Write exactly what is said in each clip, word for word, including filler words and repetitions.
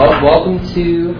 Well, welcome to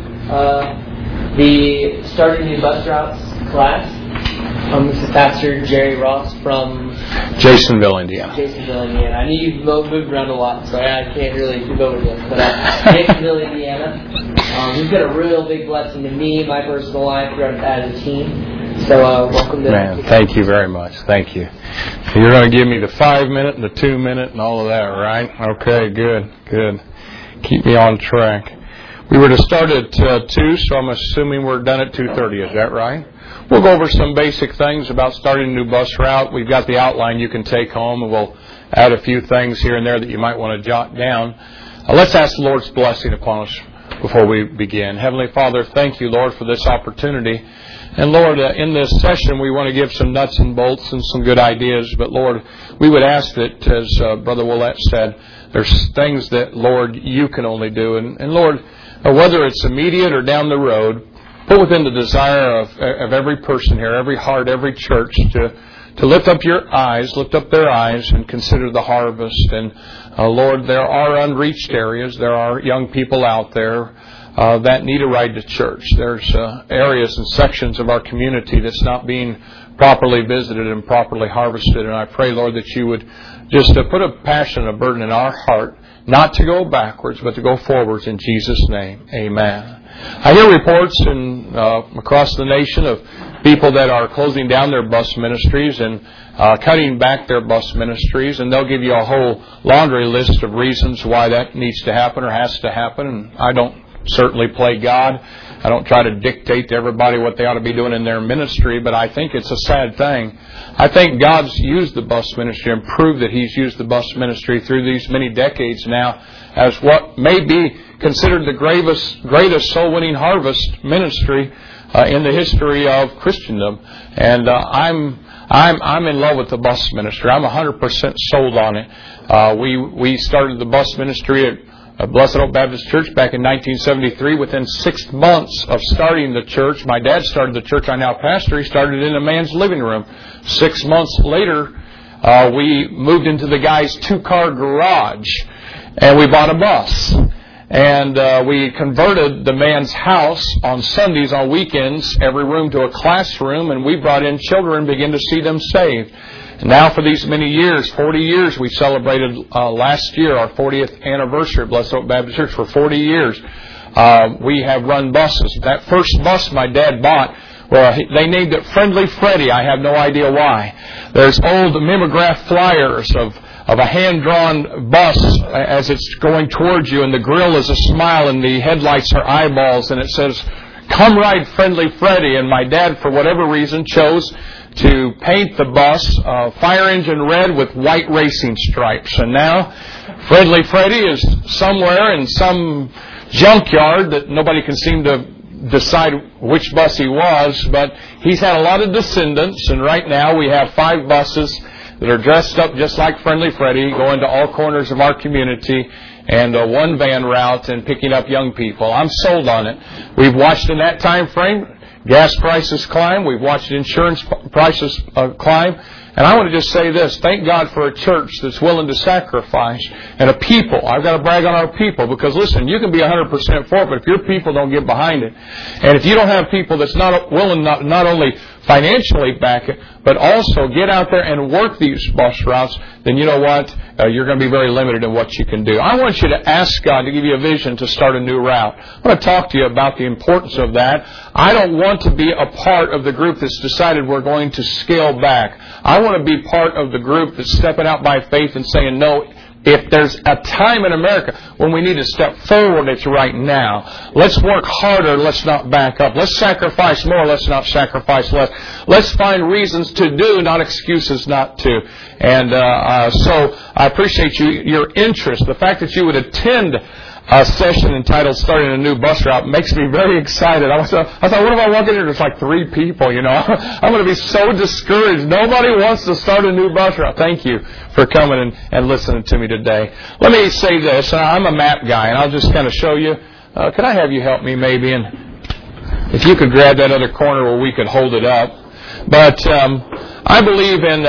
uh, the Starting New Bus Routes class. Um, this is Pastor Jerry Ross from Jasonville, Indiana. Jasonville, Indiana. I know you've moved around a lot, so I can't really go over this. But uh, Jasonville, Indiana. Um, he's been a real big blessing to me, my personal life, as a team. So uh, welcome to... Man, thank you very much. Thank you. You're going to give me the five minute and the two minute and all of that, right? Okay, good, good. Keep me on track. We were to start at uh, two, so I'm assuming we're done at two thirty. Is that right? We'll go over some basic things about starting a new bus route. We've got the outline you can take home, and we'll add a few things here and there that you might want to jot down. Uh, let's ask the Lord's blessing upon us before we begin. Heavenly Father, thank you, Lord, for this opportunity. And Lord, uh, in this session, we want to give some nuts and bolts and some good ideas. But Lord, we would ask that, as uh, Brother Willett said, there's things that, Lord, you can only do. And, and Lord, uh, whether it's immediate or down the road, put within the desire of, of every person here, every heart, every church, to, to lift up your eyes, lift up their eyes and consider the harvest. And uh, Lord, there are unreached areas. There are young people out there uh, that need a ride to church. There's uh, areas and sections of our community that's not being properly visited and properly harvested. And I pray, Lord, that you would just uh, put a passion, a burden in our heart, not to go backwards, but to go forwards in Jesus' name. Amen. I hear reports in, uh, across the nation of people that are closing down their bus ministries and uh, cutting back their bus ministries, and they'll give you a whole laundry list of reasons why that needs to happen or has to happen. And I don't certainly play God. I don't try to dictate to everybody what they ought to be doing in their ministry, but I think it's a sad thing. I think God's used the bus ministry and proved that He's used the bus ministry through these many decades now as what may be considered the greatest, greatest soul-winning harvest ministry uh, in the history of Christendom. And uh, I'm I'm I'm in love with the bus ministry. I'm one hundred percent sold on it. Uh, we we started the bus ministry at Blessed Hope Baptist Church back in nineteen seventy-three. Within six months of starting the church, my dad started the church I now pastor. He started in a man's living room. Six months later, uh, we moved into the guy's two-car garage, and we bought a bus. And uh, we converted the man's house on Sundays, on weekends, every room to a classroom, and we brought in children and began to see them saved. And now for these many years, forty years, we celebrated uh, last year our fortieth anniversary of Blessed Hope Baptist Church. For forty years, uh, we have run buses. That first bus my dad bought, well, they named it Friendly Freddy. I have no idea why. There's old mimeograph flyers of of a hand-drawn bus as it's going towards you, and the grill is a smile and the headlights are eyeballs, and it says, "Come ride Friendly Freddy." And my dad, for whatever reason, chose to paint the bus uh, fire engine red with white racing stripes. And now Friendly Freddy is somewhere in some junkyard that nobody can seem to decide which bus he was, but he's had a lot of descendants, and right now we have five buses that are dressed up just like Friendly Freddy, going to all corners of our community, and a one van route and picking up young people. I'm sold on it. We've watched in that time frame gas prices climb. We've watched insurance prices uh, climb. And I want to just say this. Thank God for a church that's willing to sacrifice, and a people. I've got to brag on our people, because, listen, you can be one hundred percent for it, but if your people don't get behind it, and if you don't have people that's not willing not, not only financially back it, but also get out there and work these bus routes, then you know what? Uh, you're going to be very limited in what you can do. I want you to ask God to give you a vision to start a new route. I want to talk to you about the importance of that. I don't want to be a part of the group that's decided we're going to scale back. I want to be part of the group that's stepping out by faith and saying, no, if there's a time in America when we need to step forward, it's right now. Let's work harder. Let's not back up. Let's sacrifice more. Let's not sacrifice less. Let's find reasons to do, not excuses not to. And uh, uh, so I appreciate you, your interest. The fact that you would attend a session entitled Starting a New Bus Route makes me very excited. I, was, uh, I thought, what if I walk in here? There's like three people, you know. I'm going to be so discouraged. Nobody wants to start a new bus route. Thank you for coming and, and listening to me today. Let me say this. I'm a map guy, and I'll just kind of show you. Uh, can I have you help me maybe? And if you could grab that other corner where we could hold it up. But um, I believe in... Uh,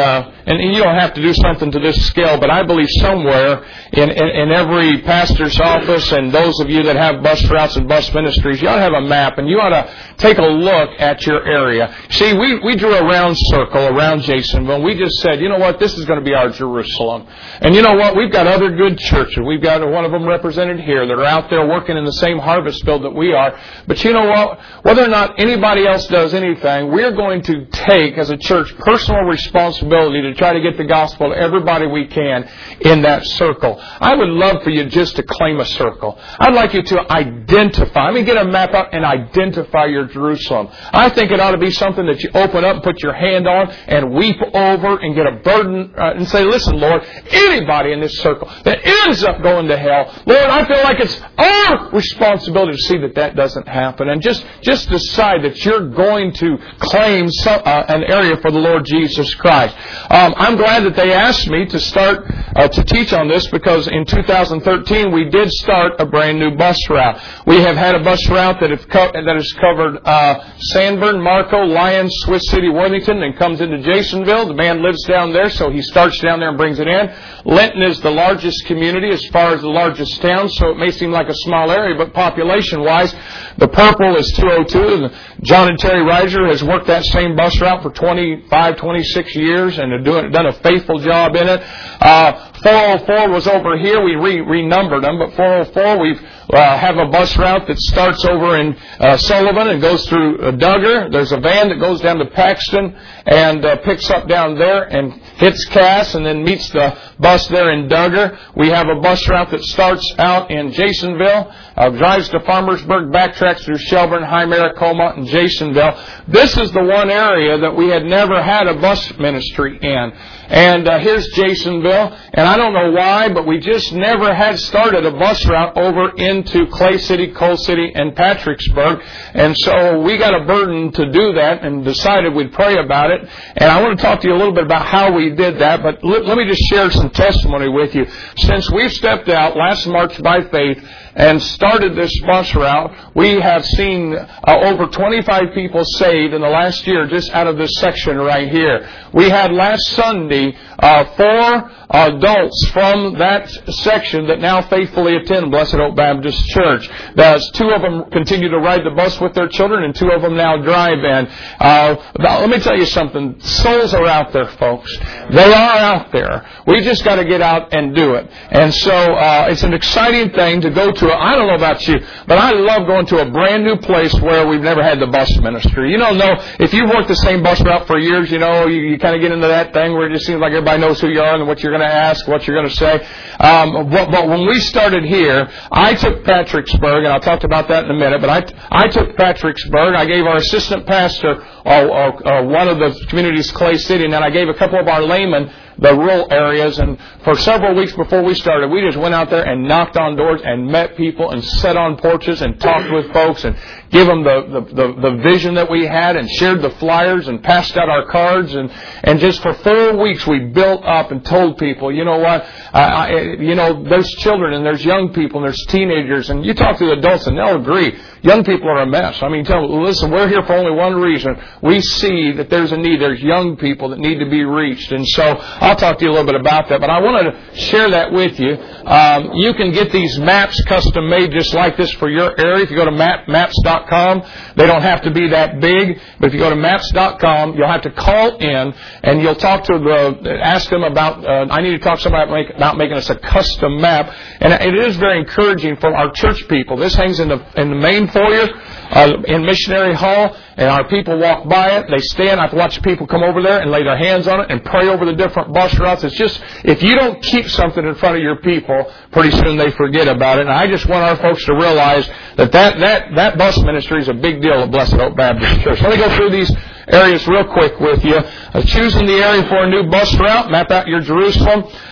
and you don't have to do something to this scale, but I believe somewhere in, in, in every pastor's office and those of you that have bus routes and bus ministries, you ought to have a map and you ought to take a look at your area. See, we, we drew a round circle around Jasonville. We just said, you know what, this is going to be our Jerusalem. And you know what, we've got other good churches. We've got one of them represented here that are out there working in the same harvest field that we are. But you know what, whether or not anybody else does anything, we're going to take, as a church, personal responsibility to try to get the gospel to everybody we can in that circle. I would love for you just to claim a circle. I'd like you to identify. I mean, get a map out and identify your Jerusalem. I think it ought to be something that you open up, put your hand on, and weep over and get a burden uh, and say, listen, Lord, anybody in this circle that ends up going to hell, Lord, I feel like it's our responsibility to see that that doesn't happen. And just, just decide that you're going to claim some, uh, an area for the Lord Jesus Christ. Um, I'm glad that they asked me to start uh, to teach on this because in two thousand thirteen we did start a brand new bus route. We have had a bus route that, have co- that has covered uh, Sanborn, Marco, Lyons, Swiss City, Worthington, and comes into Jasonville. The man lives down there, so he starts down there and brings it in. Linton is the largest community as far as the largest town, so it may seem like a small area, but population-wise, the purple is two oh two. John and Terry Reiser has worked that same bus route for twenty-five, twenty-six years and have doing, done a faithful job in it. Uh, four oh four was over here. We re- renumbered them, but four oh four, we've uh, have a bus route that starts over in uh, Sullivan and goes through uh, Duggar. There's a van that goes down to Paxton and uh, picks up down there and hits Cass and then meets the bus there in Duggar. We have a bus route that starts out in Jasonville, uh, drives to Farmersburg, backtracks through Shelburne, High Maricoma, and Jasonville. This is the one area that we had never had a bus ministry in. And uh, here's Jasonville, and I don't know why, but we just never had started a bus route over into Clay City, Coal City, and Patricksburg. And so we got a burden to do that and decided we'd pray about it. And I want to talk to you a little bit about how we did that, but let, let me just share some testimony with you. Since we've stepped out last March by faith and started this bus route, we have seen uh, over twenty-five people saved in the last year just out of this section right here. We had last Sunday uh, four adults from that section that now faithfully attend Blessed Hope Baptist Church. There's two of them continue to ride the bus with their children, and two of them now drive in. Uh, let me tell you something. Souls are out there, folks. They are out there. We just got to get out and do it. And so uh, it's an exciting thing to go to. A, I don't know about you, but I love going to a brand new place where we've never had the bus ministry. You don't know, if you've worked the same bus route for years, you know, you, you kind of get into that thing where it just seems like everybody knows who you are and what you're going to ask, what you're going to say. Um, but, but when we started here, I took Patricksburg, and I'll talk about that in a minute, but I, I took Patricksburg. I gave our assistant pastor uh, uh, uh, one of the communities, Clay City, and then I gave a couple of our laymen the rural areas. And for several weeks before we started, we just went out there and knocked on doors and met people and sat on porches and talked with folks and give them the, the, the, the vision that we had and shared the flyers and passed out our cards. And, and just for four weeks we built up and told people, you know what, uh, I, you know, there's children and there's young people and there's teenagers. And you talk to the adults and they'll agree. Young people are a mess. I mean, tell them, listen, we're here for only one reason. We see that there's a need. There's young people that need to be reached. And so I'll talk to you a little bit about that. But I wanted to share that with you. Um, you can get these maps custom made just like this for your area. If you go to map, maps dot com, they don't have to be that big. But if you go to maps dot com, you'll have to call in and you'll talk to the, ask them about, uh, I need to talk to somebody about, make, about making us a custom map. And it is very encouraging for our church people. This hangs in the, in the main foyer uh, in Missionary Hall, and our people walk by it. They stand. I've watched people come over there and lay their hands on it and pray over the different bus routes. It's just, if you don't keep something in front of your people, pretty soon they forget about it. And I just want our folks to realize that that, that, that bus ministry is a big deal at Blessed Hope Baptist Church. Let me go through these areas real quick with you. Uh, choosing the area for a new bus route, map out your Jerusalem.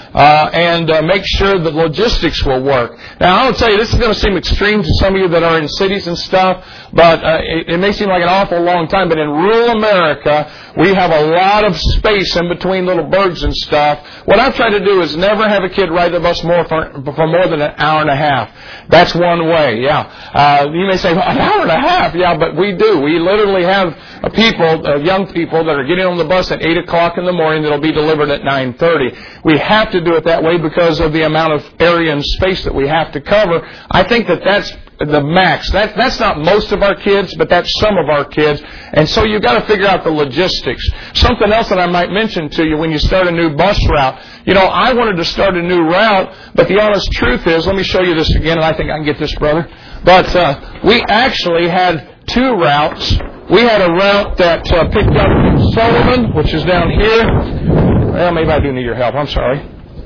uh, and uh, make sure the logistics will work. Now, I'll tell you, this is going to seem extreme to some of you that are in cities and stuff, but uh, it, it may seem like an awful long time, but in rural America, we have a lot of space in between little burgs and stuff. What I've tried to do is never have a kid ride the bus more for, for more than an hour and a half. That's one way, yeah. Uh, you may say, well, an hour and a half, yeah, but we do. We literally have uh, people, uh, young people that are getting on the bus at eight o'clock in the morning that'll be delivered at nine thirty. We have to do it that way because of the amount of area and space that we have to cover. I think that that's the max. That, that's not most of our kids, but that's some of our kids. And so you've got to figure out the logistics. Something else that I might mention to you when you start a new bus route. You know, I wanted to start a new route, but the honest truth is, let me show you this again, and I think I can get this, brother. But uh, we actually had two routes. We had a route that uh, picked up in Sullivan, which is down here. Well, maybe I do need your help. I'm sorry.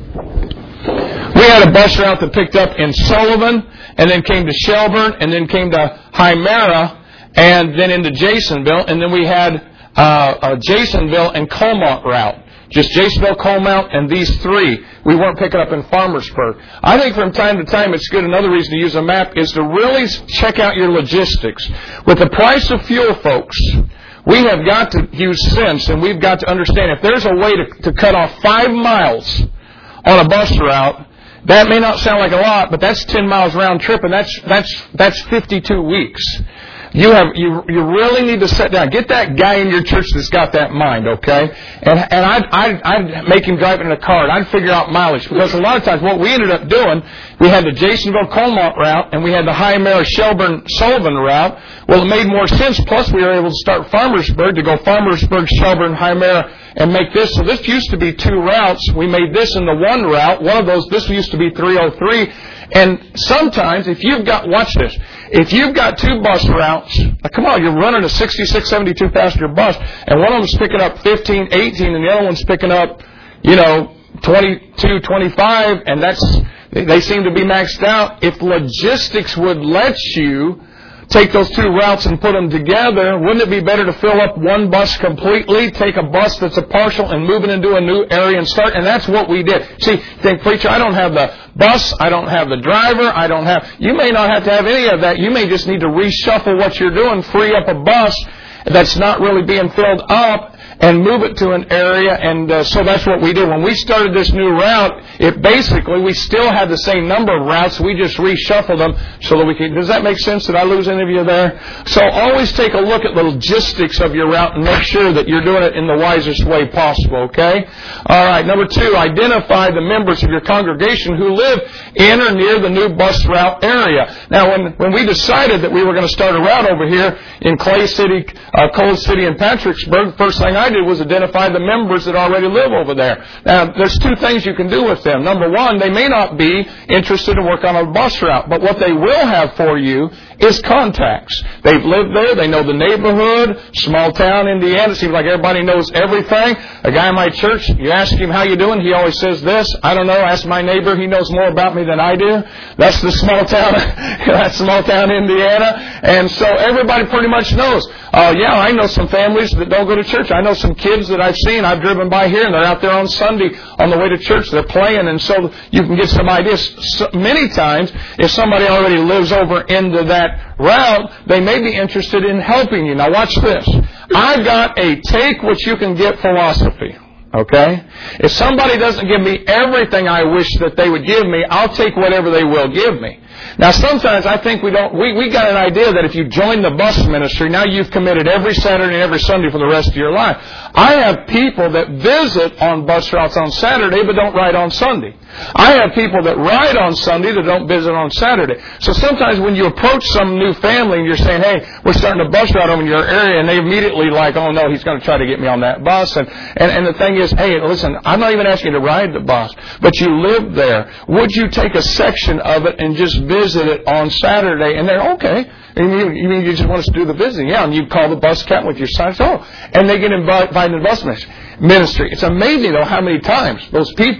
We had a bus route that picked up in Sullivan, and then came to Shelburne, and then came to Hymera, and then into Jasonville, and then we had uh, a Jasonville and Colmont route. Just Jasonville, Colmont, and these three. We weren't picking up in Farmersburg. I think from time to time it's good. Another reason to use a map is to really check out your logistics. With the price of fuel, folks, we have got to use sense, and we've got to understand if there's a way to, to cut off five miles on a bus route. That may not sound like a lot, but that's ten miles round trip, and that's that's that's fifty-two weeks. You have you you really need to sit down. Get that guy in your church that's got that mind, okay? And and I'd I'd, I'd make him drive it in a car, and I'd figure out mileage, because a lot of times what we ended up doing, we had the Jasonville Colmont route, and we had the Hymera Shelburne Sullivan route. Well, it made more sense. Plus, we were able to start Farmersburg to go Farmersburg, Shelburne, Hymera, and make this. So this used to be two routes. We made this into one route. One of those, this used to be three oh three. And sometimes, if you've got, watch this, if you've got two bus routes, like, come on, you're running a sixty-six, seventy-two passenger bus, and one of them's picking up fifteen, eighteen, and the other one's picking up, you know, twenty-two, twenty-five, and that's, they seem to be maxed out. If logistics would let you take those two routes and put them together, wouldn't it be better to fill up one bus completely, take a bus that's a partial, and move it into a new area and start? And that's what we did. See, think, preacher, I don't have the bus, I don't have the driver, I don't have... You may not have to have any of that. You may just need to reshuffle what you're doing, free up a bus that's not really being filled up, and move it to an area, and uh, so that's what we did. When we started this new route, it basically, we still had the same number of routes, we just reshuffled them so that we could... Does that make sense? Did I lose any of you there? So always take a look at the logistics of your route and make sure that you're doing it in the wisest way possible, okay? All right, number two, identify the members of your congregation who live in or near the new bus route area. Now, when, when we decided that we were going to start a route over here in Clay City, uh, Coal City, and Patricksburg, the first thing I did was identify the members that already live over there. Now, there's two things you can do with them. Number one, they may not be interested in work on a bus route, but what they will have for you is contacts. They've lived there. They know the neighborhood. Small town, Indiana. It seems like everybody knows everything. A guy in my church, you ask him how you doing, he always says this. I don't know. Ask my neighbor. He knows more about me than I do. That's the small town. That's small town, Indiana. And so everybody pretty much knows. Uh, yeah, I know some families that don't go to church. I know some kids that I've seen. I've driven by here, and they're out there on Sunday on the way to church. They're playing, and so you can get some ideas. So many times, if somebody already lives over into that route, they may be interested in helping you. Now, watch this. I've got a take what you can get philosophy. Okay? If somebody doesn't give me everything I wish that they would give me, I'll take whatever they will give me. Now, sometimes I think we don't, we, we got an idea that if you join the bus ministry, now you've committed every Saturday and every Sunday for the rest of your life. I have people that visit on bus routes on Saturday but don't ride on Sunday. I have people that ride on Sunday that don't visit on Saturday. So sometimes when you approach some new family and you're saying, hey, we're starting a bus route over in your area, and they immediately like, oh no, he's going to try to get me on that bus. And, and, and the thing is, hey, listen, I'm not even asking you to ride the bus, but you live there. Would you take a section of it and just visit it on Saturday? And they're, okay. And you, you mean you just want us to do the visiting? Yeah, and you call the bus captain with your signs. Oh, and they get invited to the bus ministry. It's amazing, though, how many times those people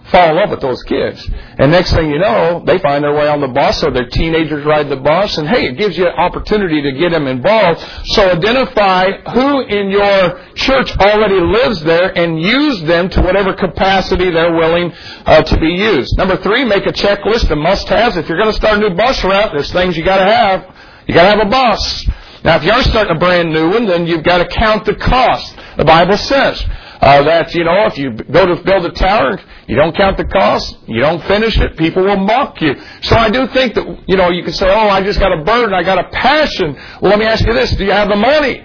fall in love with those kids. And next thing you know, they find their way on the bus, or their teenagers ride the bus, and hey, it gives you an opportunity to get them involved. So identify who in your church already lives there and use them to whatever capacity they're willing uh, to be used. Number three, make a checklist of must-haves. If you're going to start a new bus route, there's things you got to have. You got to have a bus. Now, if you are starting a brand new one, then you've got to count the cost. The Bible says uh, that, you know, if you go to build a tower, you don't count the cost, you don't finish it, people will mock you. So I do think that, you know, you can say, oh, I just got a burden, I got a passion. Well, let me ask you this, do you have the money?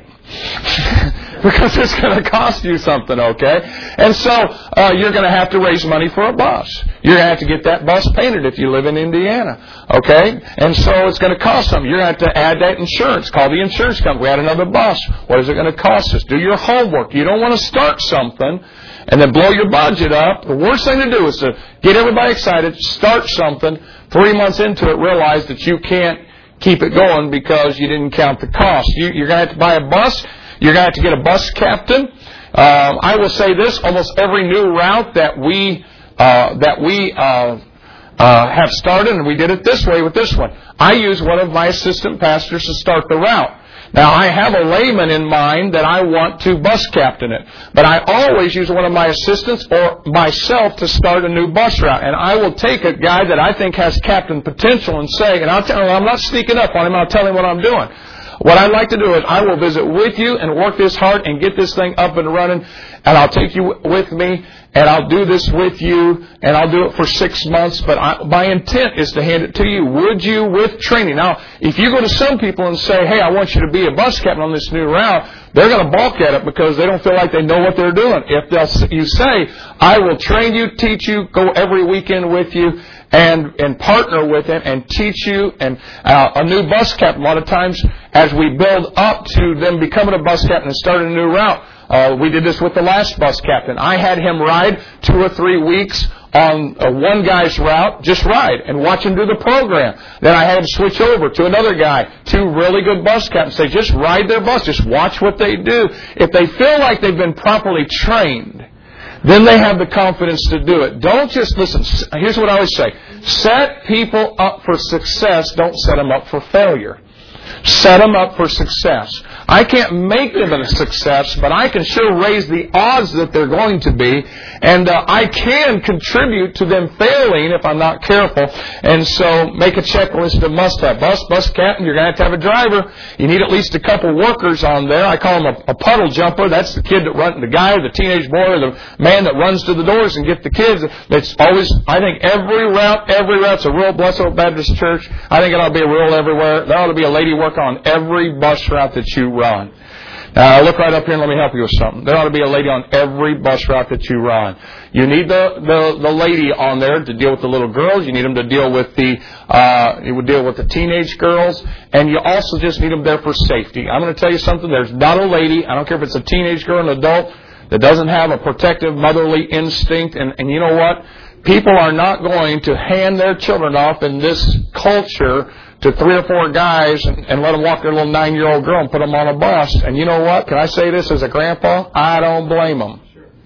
Because it's going to cost you something, okay? And so uh, you're going to have to raise money for a bus. You're going to have to get that bus painted if you live in Indiana, okay? And so it's going to cost something. You're going to have to add that insurance. Call the insurance company. We had another bus. What is it going to cost us? Do your homework. You don't want to start something and then blow your budget up. The worst thing to do is to get everybody excited, start something, three months into it, realize that you can't keep it going because you didn't count the cost. You, you're going to have to buy a bus. You're going to have to get a bus captain. Um, I will say this: almost every new route that we uh, that we uh, uh, have started, and we did it this way with this one. I use one of my assistant pastors to start the route. Now, I have a layman in mind that I want to bus captain it, but I always use one of my assistants or myself to start a new bus route. And I will take a guy that I think has captain potential and say, and I'll tell him, I'm not sneaking up on him, I'll tell him what I'm doing. What I'd like to do is I will visit with you and work this hard and get this thing up and running, and I'll take you with me, and I'll do this with you, and I'll do it for six months, but I, my intent is to hand it to you. Would you with training? Now, if you go to some people and say, hey, I want you to be a bus captain on this new route, they're going to balk at it because they don't feel like they know what they're doing. If they'll, you say, I will train you, teach you, go every weekend with you, and and partner with him and teach you, and uh, a new bus captain, a lot of times as we build up to them becoming a bus captain and starting a new route, uh, we did this with the last bus captain. I had him ride two or three weeks on uh, one guy's route, just ride and watch him do the program. Then I had him switch over to another guy, two really good bus captains, say just ride their bus, just watch what they do. If they feel like they've been properly trained, then they have the confidence to do it. Don't just, listen, here's what I always say. Set people up for success, don't set them up for failure. Set them up for success. I can't make them a success, but I can sure raise the odds that they're going to be, and uh, I can contribute to them failing if I'm not careful. And so make a checklist of must-have. Bus, bus captain, you're going to have to have a driver. You need at least a couple workers on there. I call them a, a puddle jumper. That's the kid that runs, the guy or the teenage boy or the man that runs to the doors and get the kids. That's always, I think every route, every route's a real Blessed Hope Baptist Church. I think it ought to be a rule everywhere. There ought to be a lady working on every bus route that you run. Now, look right up here and let me help you with something. There ought to be a lady on every bus route that you run. You need the, the, the lady on there to deal with the little girls. You need them to deal with the, uh, you would deal with the teenage girls. And you also just need them there for safety. I'm going to tell you something. There's not a lady, I don't care if it's a teenage girl or an adult, that doesn't have a protective motherly instinct. And, and you know what? People are not going to hand their children off in this culture to three or four guys and, and let them walk their little nine-year-old girl and put them on a bus. And you know what? Can I say this as a grandpa? I don't blame them.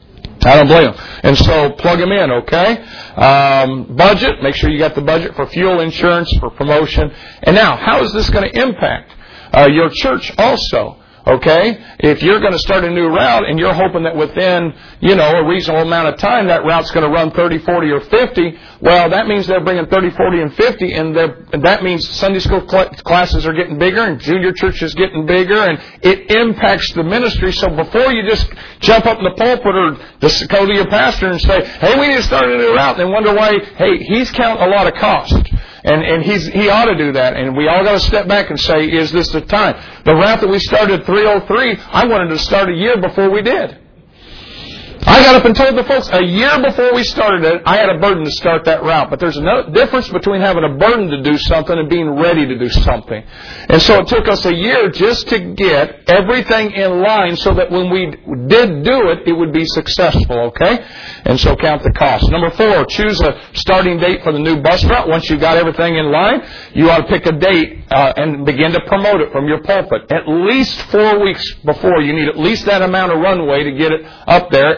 I don't blame them. And so plug them in, okay? Um, budget. Make sure you got the budget for fuel, insurance, for promotion. And now, how is this going to impact uh, your church also? Okay? If you're going to start a new route and you're hoping that within, you know, a reasonable amount of time that route's going to run thirty, forty, or fifty, well, that means they're bringing thirty, forty, and fifty, and, and that means Sunday school cl- classes are getting bigger and junior church is getting bigger, and it impacts the ministry. So before you just jump up in the pulpit or just go to your pastor and say, hey, we need to start a new route, and wonder why, hey, he's counting a lot of cost. And, and he's, he ought to do that. And we all got to step back and say, is this the time? The route that we started three oh three, I wanted to start a year before we did. I got up and told the folks a year before we started it, I had a burden to start that route. But there's a difference between having a burden to do something and being ready to do something. And so it took us a year just to get everything in line so that when we did do it, it would be successful, okay? And so count the cost. Number four, choose a starting date for the new bus route. Once you've got everything in line, you ought to pick a date uh, and begin to promote it from your pulpit. At least four weeks before, you need at least that amount of runway to get it up there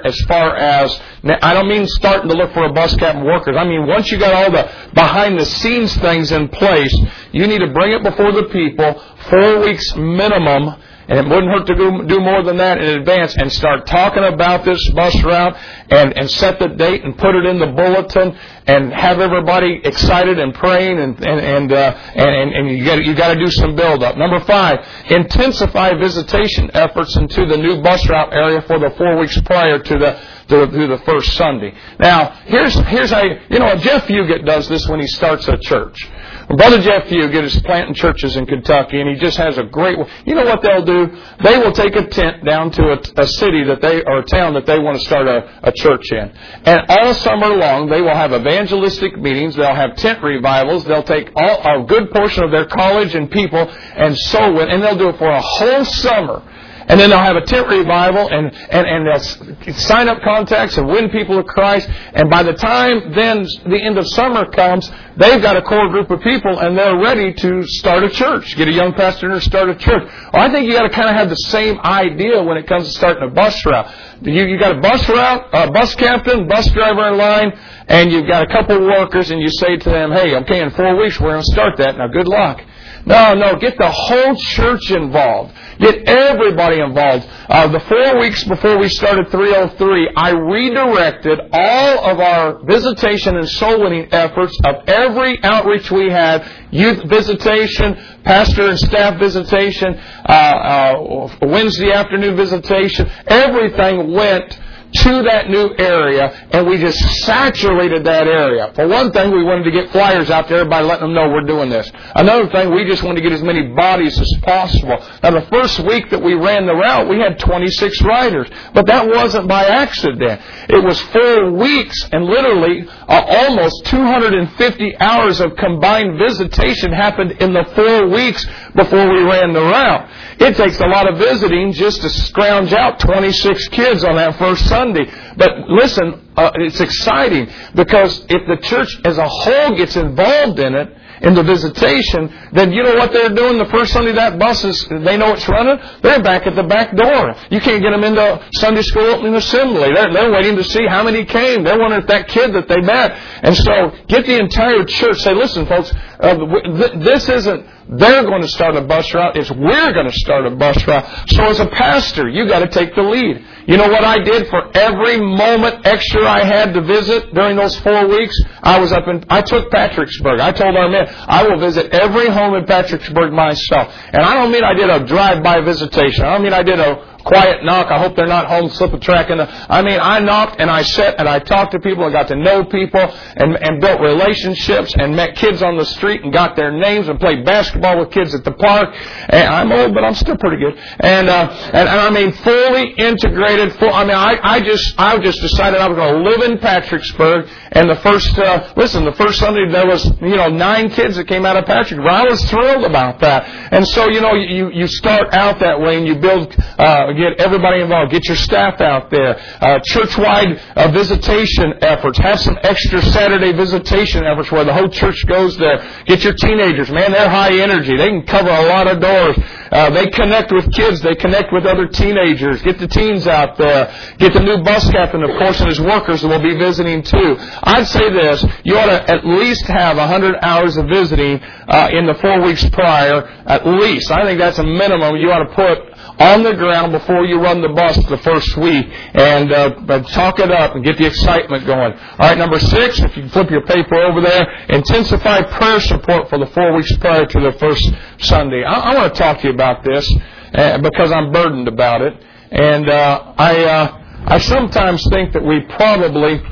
as far as, I don't mean starting to look for a bus captain workers. I mean, once you got all the behind-the-scenes things in place, you need to bring it before the people, four weeks minimum, and it wouldn't hurt to do, do more than that in advance, and start talking about this bus route and, and set the date and put it in the bulletin and have everybody excited and praying and and and uh, and, and you got you got to do some build up. Number five, intensify visitation efforts into the new bus route area for the four weeks prior to the to, to the first Sunday. Now, here's here's how you, you know Jeff Fugit does this when he starts a church. Brother Jeff Fugit is planting churches in Kentucky, and he just has a great... You know what they'll do? They will take a tent down to a, a city that they or a town that they want to start a, a church in. And all summer long, they will have evangelistic meetings. They'll have tent revivals. They'll take all, a good portion of their college and people and sow it, and they'll do it for a whole summer. And then they'll have a tent revival, and, and, and they'll sign up contacts and win people to Christ. And by the time then the end of summer comes, they've got a core group of people, and they're ready to start a church, get a young pastor and start a church. Well, I think you got to kind of have the same idea when it comes to starting a bus route. You, you got a bus route, a bus captain, bus driver in line, and you've got a couple of workers, and you say to them, hey, okay, in four weeks we're going to start that. Now, good luck. No, no, get the whole church involved. Get everybody involved. Uh, the four weeks before we started three oh three, I redirected all of our visitation and soul winning efforts of every outreach we had, youth visitation, pastor and staff visitation, uh, uh, Wednesday afternoon visitation, everything went to that new area, and we just saturated that area. For one thing, we wanted to get flyers out there by letting them know we're doing this. Another thing, we just wanted to get as many bodies as possible. Now, the first week that we ran the route, we had twenty-six riders, but that wasn't by accident. It was four weeks, and literally uh, almost two hundred fifty hours of combined visitation happened in the four weeks before we ran the route. It takes a lot of visiting just to scrounge out twenty-six kids on that first Sunday. But listen, uh, it's exciting because if the church as a whole gets involved in it, in the visitation, then you know what they're doing the first Sunday that bus is, they know it's running? They're back at the back door. You can't get them into Sunday school opening assembly. They're, they're waiting to see how many came. They're wondering if that kid that they met. And so get the entire church. Say, listen, folks, uh, th- this isn't they're going to start a bus route. It's we're going to start a bus route. So as a pastor, you got to take the lead. You know what I did for every moment extra I had to visit during those four weeks? I was up in, I took Patricksburg. I told our men, I will visit every home in Patricksburg myself. And I don't mean I did a drive-by visitation. I don't mean I did a quiet knock. I hope they're not home slip a track in the, I mean, I knocked and I sat and I talked to people and got to know people and, and built relationships and met kids on the street and got their names and played basketball with kids at the park. And I'm old, but I'm still pretty good. And, uh, and, and I mean, fully integrated, full, I mean, I, I just, I just decided I was going to live in Patricksburg. And the first, uh, listen, the first Sunday there was, you know, nine kids that came out of Patricksburg. I was thrilled about that. And so, you know, you, you start out that way and you build, uh, get everybody involved. Get your staff out there. Uh, church-wide uh, visitation efforts. Have some extra Saturday visitation efforts where the whole church goes there. Get your teenagers. Man, they're high energy. They can cover a lot of doors. Uh, they connect with kids. They connect with other teenagers. Get the teens out there. Get the new bus captain, of course, and his workers that will be visiting too. I'd say this. You ought to at least have one hundred hours of visiting uh, in the four weeks prior. At least. I think that's a minimum you ought to put on the ground before you run the bus the first week, and uh, talk it up and get the excitement going. All right, number six, if you can flip your paper over there, intensify prayer support for the four weeks prior to the first Sunday. I, I want to talk to you about this uh, because I'm burdened about it, and uh, I uh, I sometimes think that we probably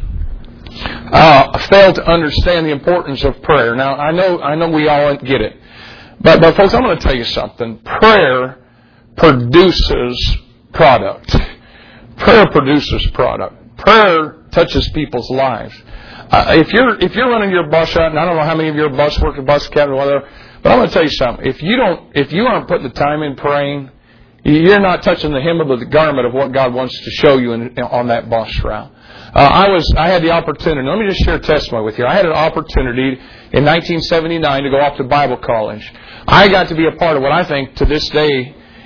uh, fail to understand the importance of prayer. Now, I know I know we all get it, but but folks, I'm going to tell you something. Prayer produces product. Prayer produces product. Prayer touches people's lives. Uh, if you're if you're running your bus out, and I don't know how many of you are bus workers, bus captain, or whatever, but I'm going to tell you something. If you don't, if you aren't putting the time in praying, you're not touching the hem of the garment of what God wants to show you in, on that bus route. Uh, I was I had the opportunity. Let me just share a testimony with you. I had an opportunity in nineteen seventy-nine to go off to Bible college. I got to be a part of what I think to this day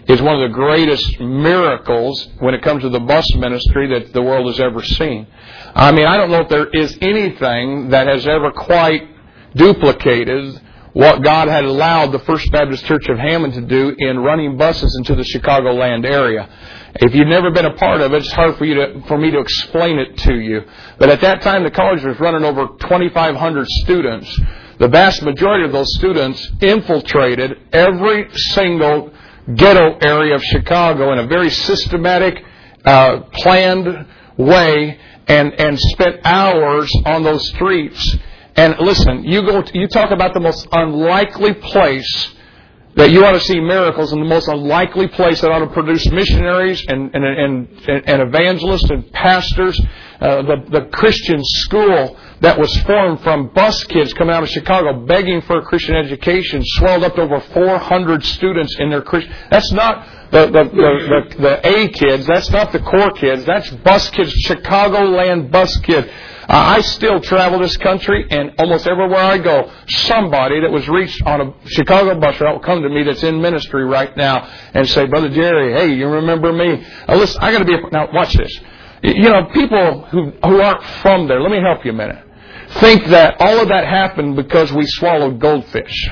is one of the greatest miracles when it comes to the bus ministry that the world has ever seen. I mean, I don't know if there is anything that has ever quite duplicated what God had allowed the First Baptist Church of Hammond to do in running buses into the Chicagoland area. If you've never been a part of it, it's hard for you to, for me to explain it to you. But at that time, the college was running over twenty-five hundred students. The vast majority of those students infiltrated every single ghetto area of Chicago in a very systematic, uh, planned way, and, and spent hours on those streets. And listen, you go, to, you talk about the most unlikely place that you ought to see miracles, and the most unlikely place that ought to produce missionaries and, and, and, and evangelists and pastors. Uh, the, the Christian school that was formed from bus kids coming out of Chicago begging for a Christian education swelled up to over four hundred students in their Christian. That's not the, the, the, the, the A kids. That's not the core kids. That's bus kids, Chicagoland bus kids. Uh, I still travel this country, and almost everywhere I go, somebody that was reached on a Chicago bus route will come to me that's in ministry right now and say, Brother Jerry, hey, you remember me? Uh, listen, I got to be a, now watch this. You know, people who who aren't from there, let me help you a minute, think that all of that happened because we swallowed goldfish.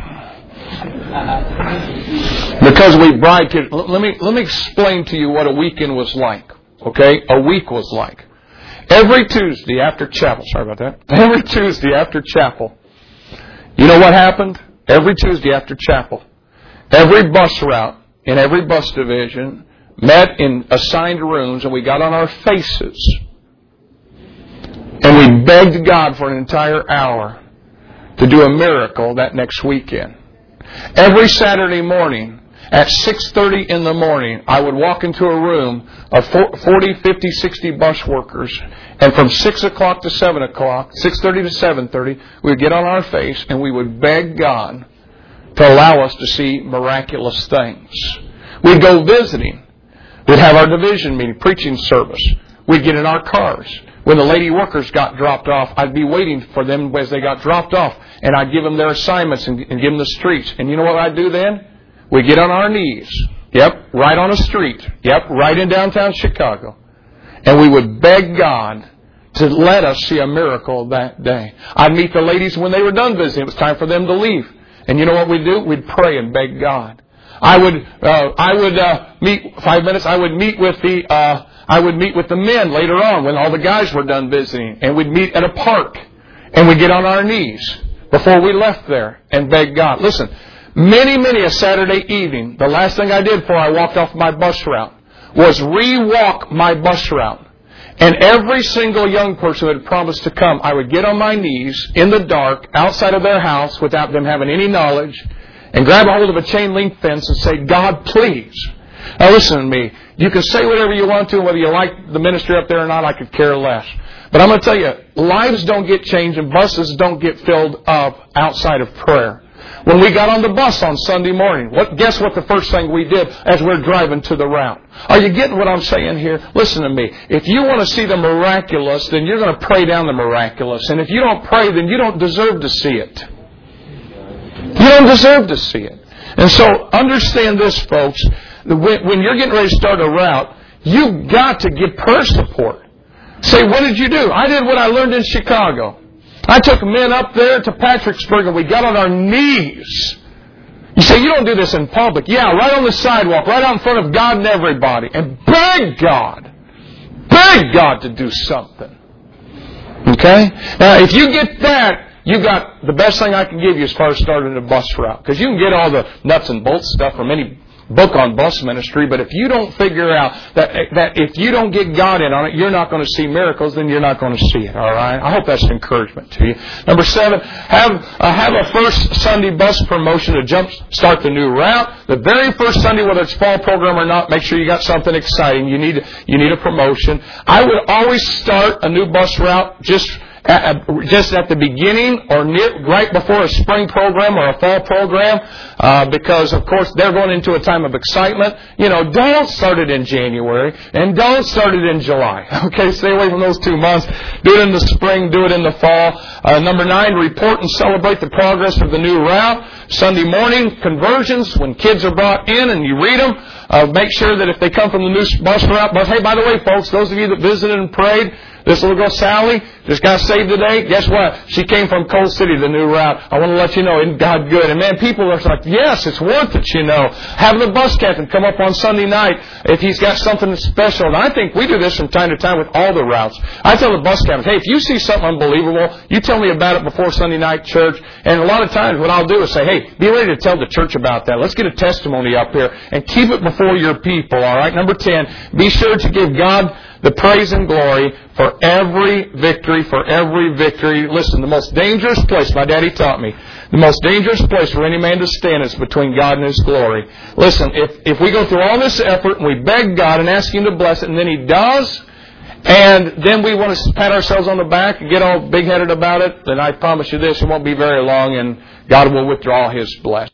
Because we bribed kids. Let me, let me explain to you what a weekend was like, okay? A week was like. Every Tuesday after chapel, sorry about that, every Tuesday after chapel, you know what happened? Every Tuesday after chapel, every bus route in every bus division met in assigned rooms, and we got on our faces and we begged God for an entire hour to do a miracle that next weekend. Every Saturday morning at six thirty in the morning, I would walk into a room of forty, fifty, sixty bus workers, and from six o'clock to seven o'clock, six thirty to seven thirty, we would get on our face and we would beg God to allow us to see miraculous things. We'd go visiting. We'd have our division meeting, preaching service. We'd get in our cars. When the lady workers got dropped off, I'd be waiting for them as they got dropped off, and I'd give them their assignments and, and give them the streets. And you know what I'd do then? We'd get on our knees. Yep, right on a street. Yep, right in downtown Chicago. And we would beg God to let us see a miracle that day. I'd meet the ladies when they were done visiting. It was time for them to leave. And you know what we'd do? We'd pray and beg God. I would, uh, I would uh, meet five minutes. I would meet with the, uh, I would meet with the men later on when all the guys were done visiting, and we'd meet at a park, and we'd get on our knees before we left there and beg God. Listen, many, many a Saturday evening, the last thing I did before I walked off my bus route was re-walk my bus route. And every single young person that had promised to come, I would get on my knees in the dark outside of their house without them having any knowledge, and grab a hold of a chain link fence and say, God, please. Now listen to me. You can say whatever you want to, whether you like the ministry up there or not, I could care less. But I'm going to tell you, lives don't get changed and buses don't get filled up outside of prayer. When we got on the bus on Sunday morning, what, guess what the first thing we did as we're driving to the route? Are you getting what I'm saying here? Listen to me. If you want to see the miraculous, then you're going to pray down the miraculous. And if you don't pray, then you don't deserve to see it. You don't deserve to see it. And so understand this, folks. When you're getting ready to start a route, you've got to give prayer support. Say, what did you do? I did what I learned in Chicago. I took men up there to Patricksburg and we got on our knees. You say, you don't do this in public. Yeah, right on the sidewalk, right out in front of God and everybody. And beg God. Beg God to do something. Okay? Now, if you get that, you got the best thing I can give you as far as starting a bus route. Because you can get all the nuts and bolts stuff from any book on bus ministry, but if you don't figure out that that if you don't get God in on it, you're not going to see miracles, then you're not going to see it. All right? I hope that's an encouragement to you. Number seven, have uh, have a first Sunday bus promotion to jump start the new route. The very first Sunday, whether it's fall program or not, make sure you got something exciting. You need you need a promotion. I would always start a new bus route just at, just at the beginning or near, right before a spring program or a fall program, uh, because, of course, they're going into a time of excitement. You know, don't start it in January and don't start it in July. Okay, stay away from those two months. Do it in the spring, do it in the fall. Uh, number nine, report and celebrate the progress of the new route. Sunday morning, conversions, when kids are brought in and you read them, uh, make sure that if they come from the new bus route, but hey, by the way, folks, those of you that visited and prayed, this little girl, Sally, just got saved today. Guess what? She came from Coal City, the new route. I want to let you know, isn't God good? And man, people are like, yes, it's worth it, you know. Have the bus captain come up on Sunday night if he's got something special. And I think we do this from time to time with all the routes. I tell the bus captain, hey, if you see something unbelievable, you tell me about it before Sunday night church. And a lot of times what I'll do is say, hey, be ready to tell the church about that. Let's get a testimony up here and keep it before your people, all right? Number ten, be sure to give God the praise and glory for every victory, for every victory. Listen, the most dangerous place, my daddy taught me, the most dangerous place for any man to stand is between God and His glory. Listen, if, if we go through all this effort and we beg God and ask Him to bless it, and then He does, and then we want to pat ourselves on the back and get all big-headed about it, then I promise you this, it won't be very long and God will withdraw His blessing.